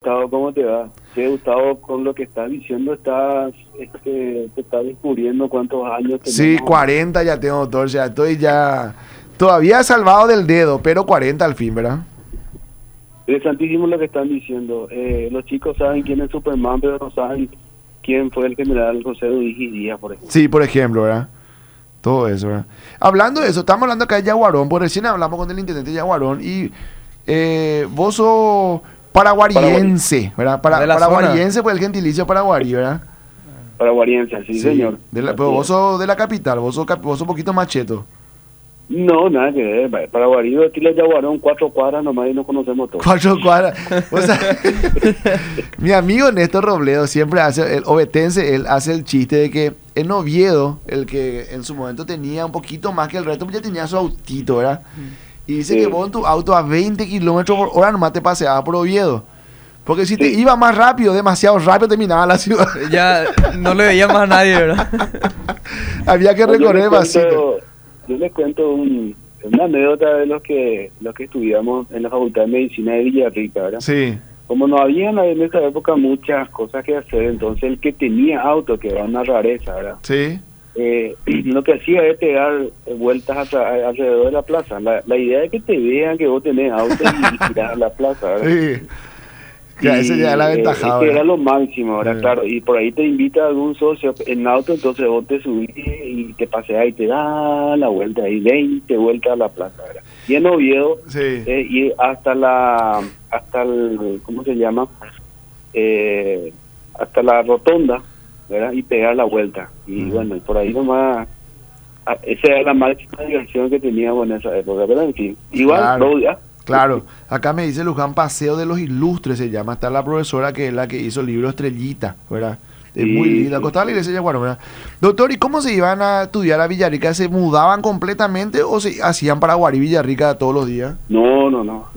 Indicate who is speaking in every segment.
Speaker 1: Gustavo, ¿cómo te va? Sí, Gustavo, con lo que estás diciendo, te estás descubriendo cuántos años tenemos.
Speaker 2: Sí, 40 ya tengo, doctor, ya estoy ya... Todavía salvado del dedo, pero 40 al fin, ¿verdad?
Speaker 1: Interesantísimo lo que están diciendo. Los chicos saben quién es Superman, pero no saben quién fue el general José Luis Díaz, por ejemplo.
Speaker 2: Sí, por ejemplo, ¿verdad? Todo eso, ¿verdad? Hablando de eso, estamos hablando acá de Yaguarón, porque recién hablamos con el intendente de Yaguarón y vos sos paraguariense, ¿verdad? Paraguariense por el gentilicio paraguarí, ¿verdad?
Speaker 1: Paraguariense, sí, señor.
Speaker 2: Pero vos sos de la capital, vos sos un poquito macheto.
Speaker 1: No, nada que ver. Paraguarí, aquí le Yaguarón, 4 cuadras nomás y nos conocemos todos.
Speaker 2: 4 cuadras. O sea, mi amigo Néstor Robledo siempre hace, el obetense, él hace el chiste de que en Oviedo, el que en su momento tenía un poquito más que el resto, ya tenía su autito, ¿verdad? Y dice que vos en tu auto a 20 kilómetros por hora nomás te paseabas por Oviedo. Porque si te iba más rápido, demasiado rápido, terminaba la ciudad.
Speaker 3: Ya no le veía más a nadie, ¿verdad?
Speaker 2: Había que recorrer vacío.
Speaker 1: Yo les cuento una anécdota de los que estudiamos en la Facultad de Medicina de Villarrica, ¿verdad?
Speaker 2: Sí.
Speaker 1: Como no había en esa época muchas cosas que hacer, entonces el que tenía auto, que era una rareza, ¿verdad?
Speaker 2: Sí.
Speaker 1: Lo que hacía es pegar vueltas alrededor de la plaza. La idea es que te vean que vos tenés auto y girar a la plaza, ¿verdad?
Speaker 2: Sí. Ya, ese ya era aventajado.
Speaker 1: Era lo máximo, ahora claro, y por ahí te invita algún socio en auto, entonces vos te subís y te paseás y te da la vuelta ahí, 20 vueltas a la plaza, ¿verdad? Y en Oviedo,
Speaker 2: sí.
Speaker 1: Y hasta el, ¿cómo se llama? Hasta la rotonda, ¿verdad? Y pegar la vuelta. Y bueno, por ahí nomás, esa era la máxima diversión que teníamos en esa época, pero en fin, igual,
Speaker 2: claro.
Speaker 1: ¿ya?
Speaker 2: Claro, acá me dice Luján, Paseo de los Ilustres se llama. Está la profesora que es la que hizo el libro Estrellita, ¿verdad? Es muy linda. Costaba la iglesia de Yaguarón, ¿verdad? Doctor, ¿y cómo se iban a estudiar a Villarrica? ¿Se mudaban completamente o se hacían Paraguarí Villarrica todos los días?
Speaker 1: No.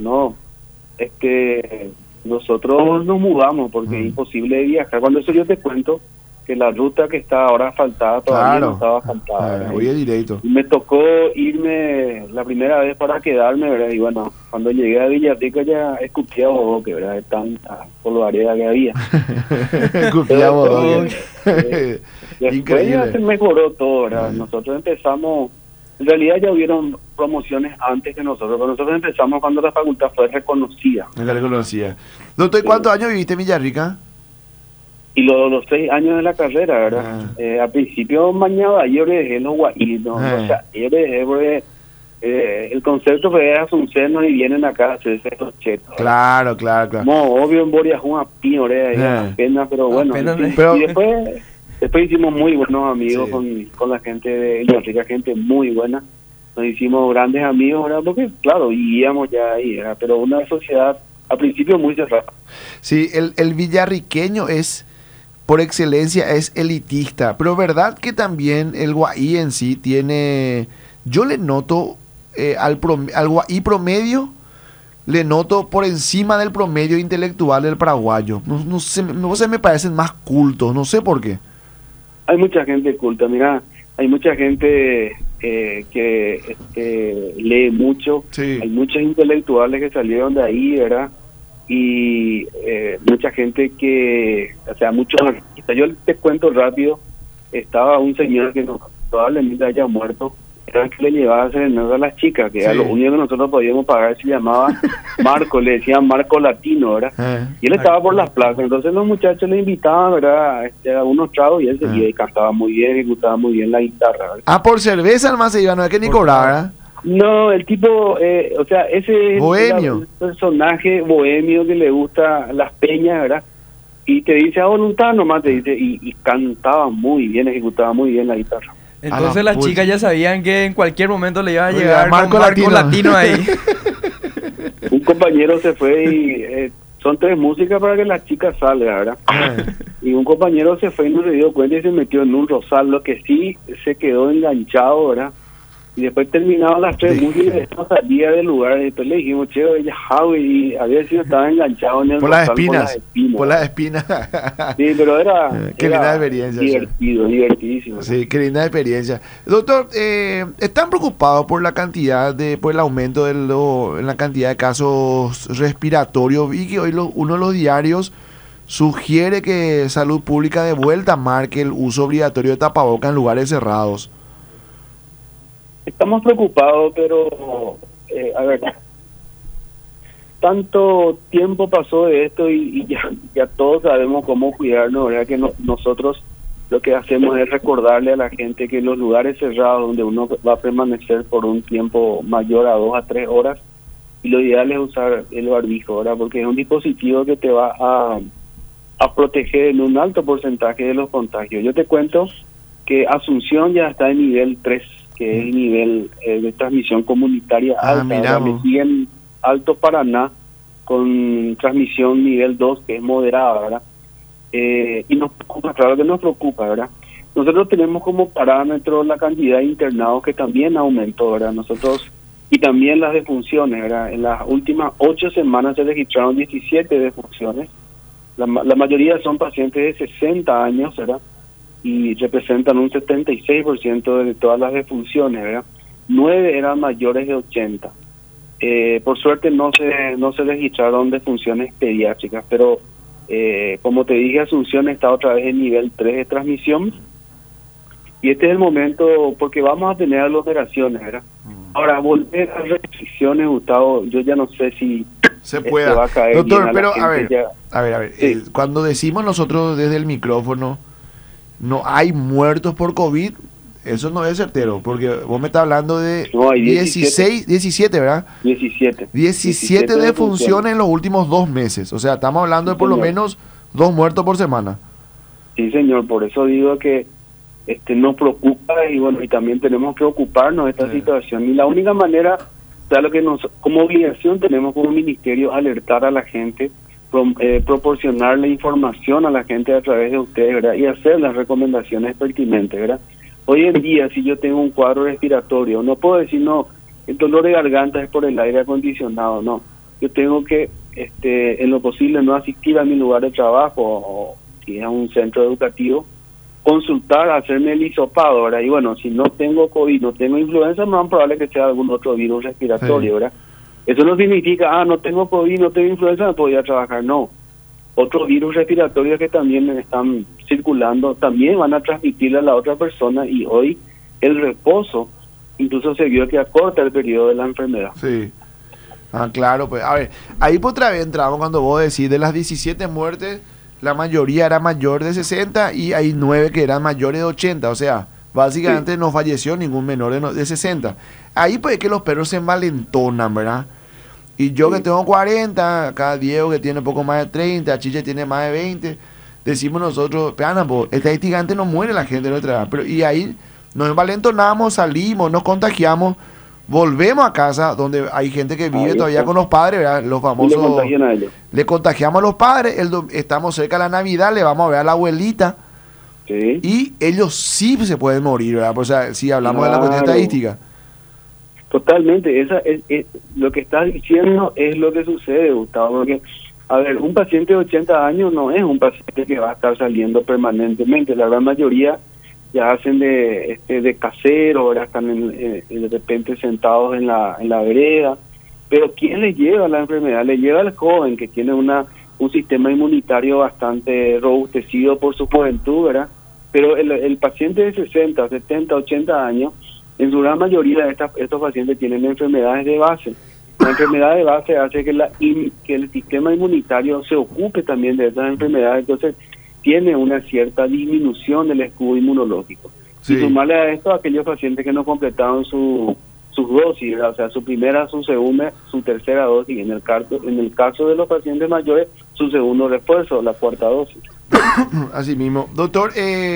Speaker 1: Nosotros nos mudamos porque es imposible viajar. Cuando eso yo te cuento que la ruta que está ahora asfaltada todavía no estaba asfaltada.
Speaker 2: Oye, directo.
Speaker 1: Y me tocó irme la primera vez para quedarme, ¿verdad? Y bueno, cuando llegué a Villarrica ya escupía bodoque, ¿verdad? De tanta polvareda que había.
Speaker 2: Escupía bodoque.
Speaker 1: Después ya se mejoró todo, ¿verdad? Nosotros empezamos, en realidad ya hubieron promociones antes que nosotros, pero nosotros empezamos cuando la facultad fue reconocida.
Speaker 2: Doctor, ¿y cuántos años viviste en Villarrica?
Speaker 1: Y los 6 años de la carrera, ¿verdad? Al principio mañana yo dejé los guayitos, o sea, yo dejé porque el concepto fue Asunción y vienen acá a hacerse estos chetos.
Speaker 2: Claro.
Speaker 1: No, obvio en Boria es una pena, pero bueno. Y después hicimos muy buenos amigos con la gente de Villarrica, gente muy buena. Nos hicimos grandes amigos, ¿verdad? Porque, claro, vivíamos ya ahí, ¿verdad? Pero una sociedad al principio muy cerrada.
Speaker 2: Sí, el villarriqueño es... por excelencia es elitista, pero verdad que también el guaí en sí tiene, yo le noto al guaí promedio, le noto por encima del promedio intelectual del paraguayo, no sé, me parecen más cultos, no sé por qué.
Speaker 1: Hay mucha gente culta, mira, hay mucha gente que lee mucho, hay muchos intelectuales que salieron de ahí, ¿verdad? Y mucha gente que, o sea, muchos artistas. Yo te cuento rápido, estaba un señor que probablemente haya muerto, era el que le llevaba a serenar a las chicas, que era lo único que nosotros podíamos pagar, se llamaba Marco, le decían Marco Latino, ¿verdad? Y él estaba por las plazas, entonces los muchachos le invitaban, ¿verdad? A unos tragos y él seguía y cantaba muy bien, ejecutaba muy bien la guitarra, ¿verdad?
Speaker 2: Por cerveza nomás se iba, no es que ni cobraba, ¿verdad?
Speaker 1: No, el tipo, o sea, ese
Speaker 2: bohemio.
Speaker 1: El personaje bohemio que le gusta las peñas, ¿verdad? Y te dice a voluntad nomás, te dice, y cantaba muy bien, ejecutaba muy bien la guitarra.
Speaker 3: Entonces las chicas ya sabían que en cualquier momento le iba a llegar Marco Latino ahí.
Speaker 1: Un compañero se fue y son 3 músicas para que las chicas salgan, ¿verdad? Y un compañero se fue y no se dio cuenta y se metió en un rosal, lo que sí se quedó enganchado, ¿verdad? Y después terminaban las 3 músicas, no salía del lugar. Y después le dijimos, che, ella Javi, y había sido, estaba enganchado en el
Speaker 2: por las espinas. Por las espinas.
Speaker 1: Sí, pero era
Speaker 2: qué linda experiencia.
Speaker 1: Divertidísimo.
Speaker 2: Sí, qué linda experiencia. Doctor, ¿están preocupados por la cantidad por el aumento en la cantidad de casos respiratorios? Vi que hoy uno de los diarios sugiere que Salud Pública de vuelta marque el uso obligatorio de tapabocas en lugares cerrados.
Speaker 1: Estamos preocupados, pero a ver, tanto tiempo pasó de esto y ya todos sabemos cómo cuidarnos, ¿verdad? Que nosotros lo que hacemos es recordarle a la gente que en los lugares cerrados donde uno va a permanecer por un tiempo mayor a 2 a 3 horas, y lo ideal es usar el barbijo, ¿verdad? Porque es un dispositivo que te va a proteger en un alto porcentaje de los contagios. Yo te cuento que Asunción ya está en nivel 3, que es el nivel de transmisión comunitaria alta. Le siguen Alto Paraná con transmisión nivel 2, que es moderada, ¿verdad? Y nos preocupa, claro que nos preocupa, ¿verdad? Nosotros tenemos como parámetro la cantidad de internados, que también aumentó, ¿verdad? Y también las defunciones, ¿verdad? En las últimas 8 semanas se registraron 17 defunciones. La mayoría son pacientes de 60 años, ¿verdad? Y representan un 76% de todas las defunciones, ¿verdad? 9 eran mayores de 80. Por suerte no se registraron defunciones pediátricas, pero como te dije, Asunción está otra vez en nivel 3 de transmisión, y este es el momento, porque vamos a tener aglomeraciones, ¿verdad? Ahora, volver a restricciones, Gustavo, yo ya no sé si
Speaker 2: se pueda.
Speaker 1: Va a caer.
Speaker 2: Doctor, pero a ver,
Speaker 1: sí.
Speaker 2: Cuando decimos nosotros desde el micrófono, no hay muertos por COVID, eso no es certero, porque vos me estás hablando de 17, ¿verdad? 17 defunciones en los últimos 2 meses, o sea, estamos hablando de por lo menos 2 muertos por semana.
Speaker 1: Sí, señor, por eso digo que nos preocupa, y bueno, y también tenemos que ocuparnos de esta situación, y la única manera, o sea, lo que como obligación tenemos como ministerio, alertar a la gente, proporcionarle información a la gente a través de ustedes, ¿verdad? Y hacer las recomendaciones pertinentes, ¿verdad? Hoy en día, si yo tengo un cuadro respiratorio, no puedo decir, no, el dolor de garganta es por el aire acondicionado, no. Yo tengo que, en lo posible, no asistir a mi lugar de trabajo, o si es a un centro educativo, consultar, hacerme el hisopado, ¿verdad? Y bueno, si no tengo COVID, no tengo influenza, no es probable que sea algún otro virus respiratorio, ¿verdad? Eso no significa, no tengo COVID, no tengo influenza, no podía trabajar, no. Otros virus respiratorios que también están circulando, también van a transmitirle a la otra persona, y hoy el reposo incluso se vio que acorta el periodo de la enfermedad.
Speaker 2: Sí. Claro, pues, a ver, ahí por otra vez entramos cuando vos decís, de las 17 muertes, la mayoría era mayor de 60 y hay 9 que eran mayores de 80, o sea, básicamente no falleció ningún menor de 60. Ahí pues es que los perros se envalentonan, ¿verdad? Y yo que tengo 40, acá Diego que tiene poco más de 30, Chiche tiene más de 20, decimos nosotros, estadísticamente no muere la gente de nuestra edad, pero y ahí nos envalentonamos, salimos, nos contagiamos, volvemos a casa donde hay gente que vive todavía con los padres, ¿verdad? Los famosos, le contagiamos a los padres, estamos cerca de la Navidad, le vamos a ver a la abuelita, y ellos sí se pueden morir, ¿verdad? O sea, si hablamos de la cuestión estadística.
Speaker 1: Totalmente, esa es lo que estás diciendo, es lo que sucede, Gustavo, porque, a ver, un paciente de 80 años no es un paciente que va a estar saliendo permanentemente, la gran mayoría ya hacen de casero, ahora están de repente sentados en la vereda, pero ¿quién le lleva la enfermedad? Le lleva al joven que tiene un sistema inmunitario bastante robustecido por su juventud, ¿verdad? Pero el paciente de 60, 70, 80 años, en su gran mayoría estos pacientes tienen enfermedades de base. La enfermedad de base hace que el sistema inmunitario se ocupe también de esas enfermedades, entonces tiene una cierta disminución del escudo inmunológico. Sí. Y sumarle a esto a aquellos pacientes que no completaron sus dosis, ¿verdad? O sea, su primera, su segunda, su tercera dosis, en el caso de los pacientes mayores, su segundo refuerzo, la cuarta dosis.
Speaker 2: Así mismo. Doctor,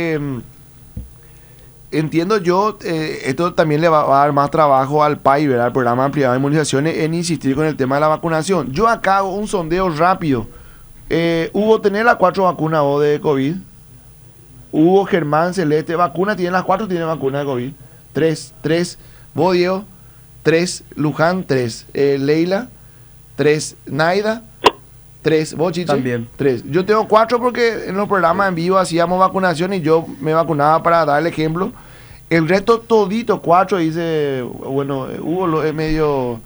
Speaker 2: entiendo yo, esto también le va a dar más trabajo al PAI, ¿verdad? El Programa Ampliado de Inmunizaciones, en insistir con el tema de la vacunación. Yo acá hago un sondeo rápido. Hugo, ¿tenés las 4 vacunas vos de COVID? Hugo, Germán, Celeste, ¿vacuna? ¿Tienen las 4? ¿Tienen vacuna de COVID? 3. Vos, Diego, 3. Luján, 3. Leila, 3. Naida, 3. ¿Vos, Chiche?
Speaker 3: También.
Speaker 2: 3. Yo tengo 4 porque en los programas en vivo hacíamos vacunación y yo me vacunaba para dar el ejemplo. El resto todito, 4, dice, bueno, Hugo es medio...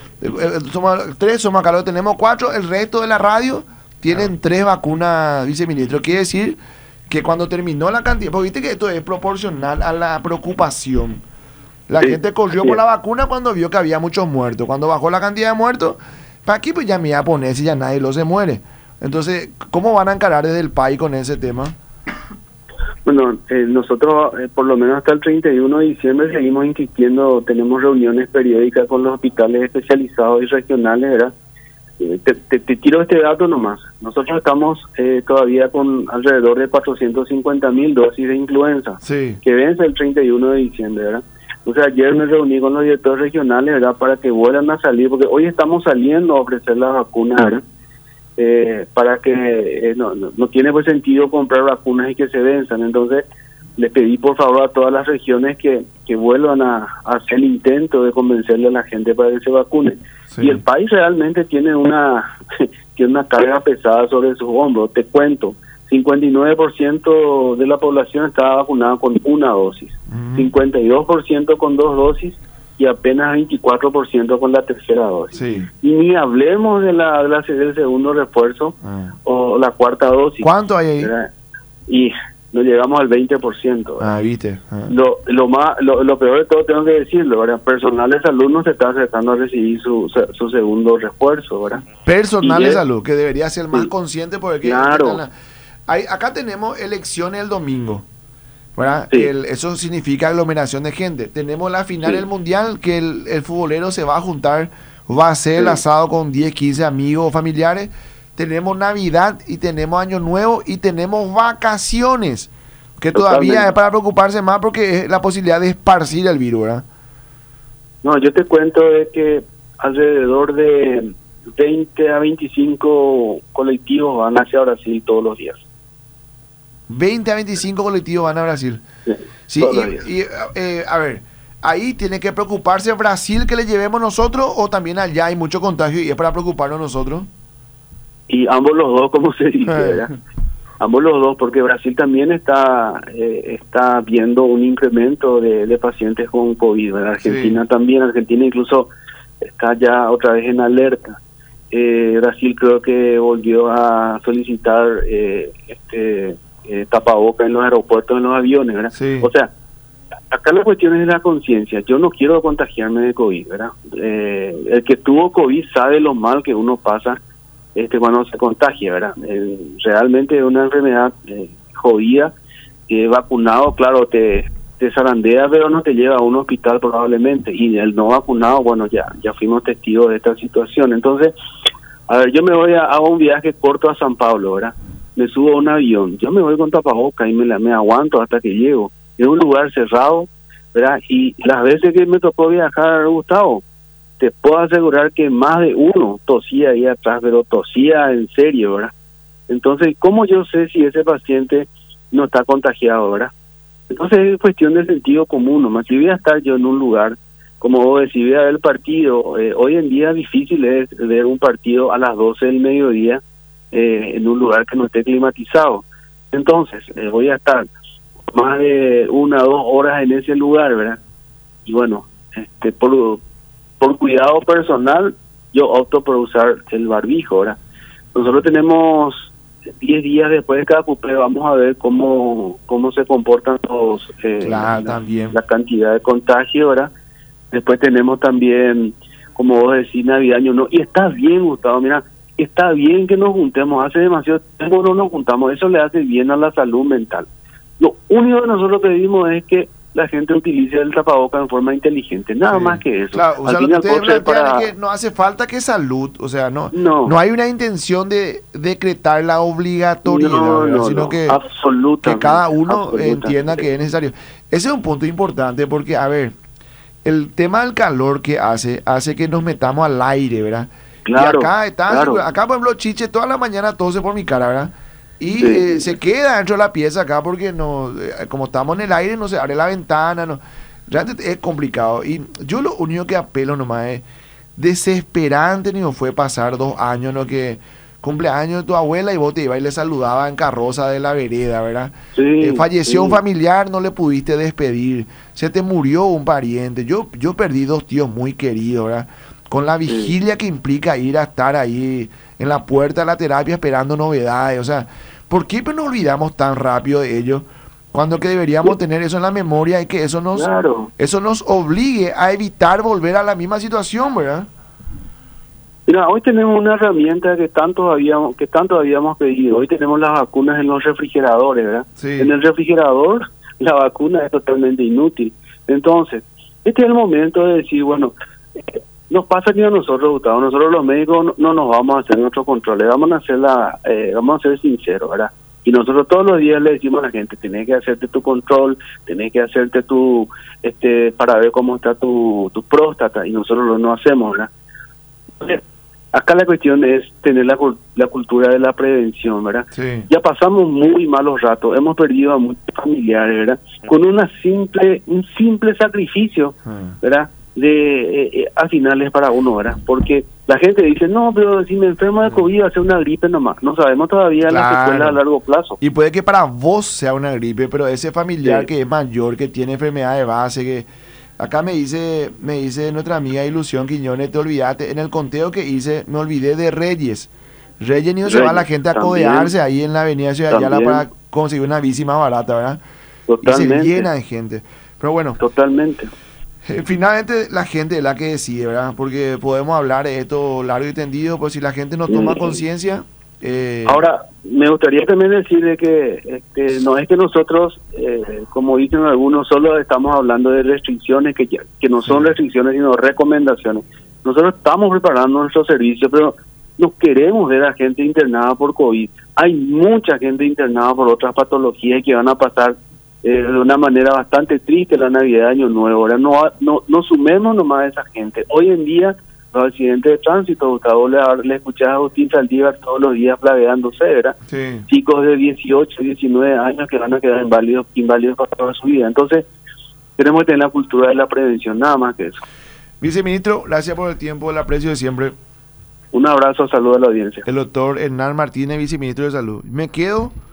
Speaker 2: 3 somos acá, tenemos 4, el resto de la radio tienen 3 vacunas, viceministro. Quiere decir que cuando terminó la cantidad, porque viste que esto es proporcional a la preocupación. La gente corrió por la vacuna cuando vio que había muchos muertos. Cuando bajó la cantidad de muertos, para aquí pues ya me iba a poner si ya nadie lo se muere. Entonces, ¿cómo van a encarar desde el país con ese tema?
Speaker 1: Bueno, nosotros por lo menos hasta el 31 de diciembre seguimos insistiendo, tenemos reuniones periódicas con los hospitales especializados y regionales, ¿verdad? Te tiro este dato nomás. Nosotros estamos todavía con alrededor de 450.000 dosis de influenza, que vence el 31 de diciembre, ¿verdad? Entonces ayer me reuní con los directores regionales, ¿verdad? Para que vuelvan a salir, porque hoy estamos saliendo a ofrecer las vacunas, ¿verdad? Para que no tiene pues sentido comprar vacunas y que se venzan. Entonces les pedí por favor a todas las regiones que vuelvan a hacer el intento de convencerle a la gente para que se vacune. Y el país realmente tiene una carga pesada sobre sus hombros. Te cuento, 59% de la población está vacunada con una dosis, 52% con 2 dosis y apenas 24% con la tercera dosis. Y ni hablemos de del segundo refuerzo o la cuarta dosis.
Speaker 2: ¿Cuánto hay ahí?
Speaker 1: Y no llegamos al 20%.
Speaker 2: Viste.
Speaker 1: Lo peor de todo, tengo que decirlo, ¿verdad? Personal de salud no se está acercando a recibir su segundo refuerzo, ¿verdad?
Speaker 2: Personal de salud, que debería ser más consciente porque...
Speaker 1: Claro.
Speaker 2: Acá tenemos elecciones el domingo, ¿verdad?
Speaker 1: Sí.
Speaker 2: Eso significa aglomeración de gente. Tenemos la final del Mundial, que el futbolero se va a juntar, va a hacer el asado con 10, 15 amigos o familiares. Tenemos Navidad y tenemos Año Nuevo y tenemos vacaciones, que todavía es para preocuparse más porque es la posibilidad de esparcir el virus, ¿verdad?
Speaker 1: No, yo te cuento de que alrededor de 20 a 25 colectivos van hacia Brasil todos los días.
Speaker 2: 20 a 25 colectivos van a Brasil. Sí, a ver, ahí tiene que preocuparse Brasil que le llevemos nosotros o también allá hay mucho contagio y es para preocuparnos nosotros. Y
Speaker 1: ambos los dos, como se dice, ¿verdad? Ambos los dos, porque Brasil también está viendo un incremento de pacientes con COVID. En Argentina también, Argentina incluso está ya otra vez en alerta. Brasil creo que volvió a solicitar tapaboca en los aeropuertos, en los aviones, ¿verdad? O sea, acá la cuestión es de la conciencia. Yo no quiero contagiarme de COVID, ¿verdad? El que tuvo COVID sabe lo mal que uno pasa cuando se contagia, ¿verdad? Realmente es una enfermedad jodida, vacunado, claro, te zarandea, pero no te lleva a un hospital probablemente, y el no vacunado, bueno, ya fuimos testigos de esta situación. Entonces, a ver, yo me voy a un viaje corto a San Pablo, ¿verdad? Me subo a un avión, yo me voy con tapabocas y me aguanto hasta que llego. Es un lugar cerrado, ¿verdad? Y las veces que me tocó viajar, Gustavo, te puedo asegurar que más de uno tosía ahí atrás, pero tosía en serio, ¿verdad? Entonces, ¿cómo yo sé si ese paciente no está contagiado, verdad? Entonces es cuestión de sentido común, nomás. Si voy a estar yo en un lugar, como vos decís, voy a ver el partido, hoy en día difícil es ver un partido a las 12 del mediodía en un lugar que no esté climatizado. Entonces, voy a estar más de 1 o 2 horas en ese lugar, ¿verdad? Y bueno, por cuidado personal, yo opto por usar el barbijo, ¿verdad? Nosotros tenemos 10 días después de cada cupé, vamos a ver cómo se comportan todos, la cantidad de contagio, ¿verdad? Después tenemos también, como vos decís, Navidad, Año Nuevo. Y está bien, Gustavo, mira, está bien que nos juntemos. Hace demasiado tiempo no nos juntamos. Eso le hace bien a la salud mental. Lo único que nosotros pedimos es que la gente utilice el tapaboca en forma inteligente, nada más que eso.
Speaker 2: Claro, o sea, lo que ustedes plantean es que no hace falta que salud, o sea, no hay una intención de decretar la obligatoriedad, sino que cada uno entienda que es necesario. Ese es un punto importante porque, a ver, el tema del calor que hace que nos metamos al aire, ¿verdad?
Speaker 1: Claro,
Speaker 2: y acá, por ejemplo, Chiche toda la mañana tose por mi cara, ¿verdad? Y se queda dentro de la pieza acá porque como estamos en el aire no se abre la ventana, no. realmente es complicado. Y yo lo único que apelo nomás es, desesperante ni fue pasar 2 años, ¿no? Que cumpleaños de tu abuela y vos te ibas y le saludaba en carroza de la vereda, ¿verdad?
Speaker 1: Sí,
Speaker 2: falleció
Speaker 1: sí.
Speaker 2: un familiar, no le pudiste despedir, se te murió un pariente. Yo perdí 2 tíos muy queridos, ¿verdad? Con la vigilia que implica ir a estar ahí en la puerta de la terapia esperando novedades. O sea, ¿por qué nos olvidamos tan rápido de ello? Cuando que deberíamos tener eso en la memoria y que eso nos obligue a evitar volver a la misma situación, ¿verdad?
Speaker 1: Mira, hoy tenemos una herramienta que tanto habíamos pedido. Hoy tenemos las vacunas en los refrigeradores, ¿verdad?
Speaker 2: Sí.
Speaker 1: En el refrigerador la vacuna es totalmente inútil. Entonces, este es el momento de decir, bueno, nos pasa que a nosotros, Gustavo, nosotros los médicos no nos vamos a hacer nuestros controles, vamos a ser sinceros, ¿verdad? Y nosotros todos los días le decimos a la gente, tenés que hacerte tu control, tenés que hacerte para ver cómo está tu próstata, y nosotros no hacemos, ¿verdad? Entonces, acá la cuestión es tener la cultura de la prevención, ¿verdad?
Speaker 2: Sí.
Speaker 1: Ya pasamos muy malos ratos, hemos perdido a muchos familiares, ¿verdad? Con un simple sacrificio, ¿verdad? A finales para uno, ¿verdad? Porque la gente dice, no, pero si me enfermo de COVID va a ser una gripe nomás. No sabemos todavía las secuelas a largo plazo.
Speaker 2: Y puede que para vos sea una gripe, pero ese familiar que es mayor, que tiene enfermedad de base, que acá me dice nuestra amiga Ilusión Quiñones, te olvidaste, en el conteo que hice, me olvidé de Reyes. Reyes se va la gente a codearse ahí en la avenida Ciudad Ayala para conseguir una bici más barata, ¿verdad?
Speaker 1: Totalmente.
Speaker 2: Y se llena de gente. Pero bueno.
Speaker 1: Totalmente.
Speaker 2: Finalmente la gente es la que decide, ¿verdad? Porque podemos hablar de esto largo y tendido, pues si la gente no toma conciencia...
Speaker 1: Ahora, me gustaría también decir de que no es que nosotros, como dicen algunos, solo estamos hablando de restricciones que no son restricciones, sino recomendaciones. Nosotros estamos preparando nuestro servicio, pero no queremos ver a gente internada por COVID. Hay mucha gente internada por otras patologías que van a pasar de una manera bastante triste la Navidad, Año Nuevo. Ahora no sumemos nomás a esa gente. Hoy en día los accidentes de tránsito, Gustavo, le escuchás a Agustín Saldívar todos los días flageándose, ¿verdad? Sí. Chicos de 18, 19 años que van a quedar inválidos para toda su vida. Entonces, tenemos que tener la cultura de la prevención, nada más que eso.
Speaker 2: Viceministro, gracias por el tiempo, el aprecio de siempre.
Speaker 1: Un abrazo, saludo a la audiencia.
Speaker 2: El doctor Hernán Martínez, viceministro de Salud. Me quedo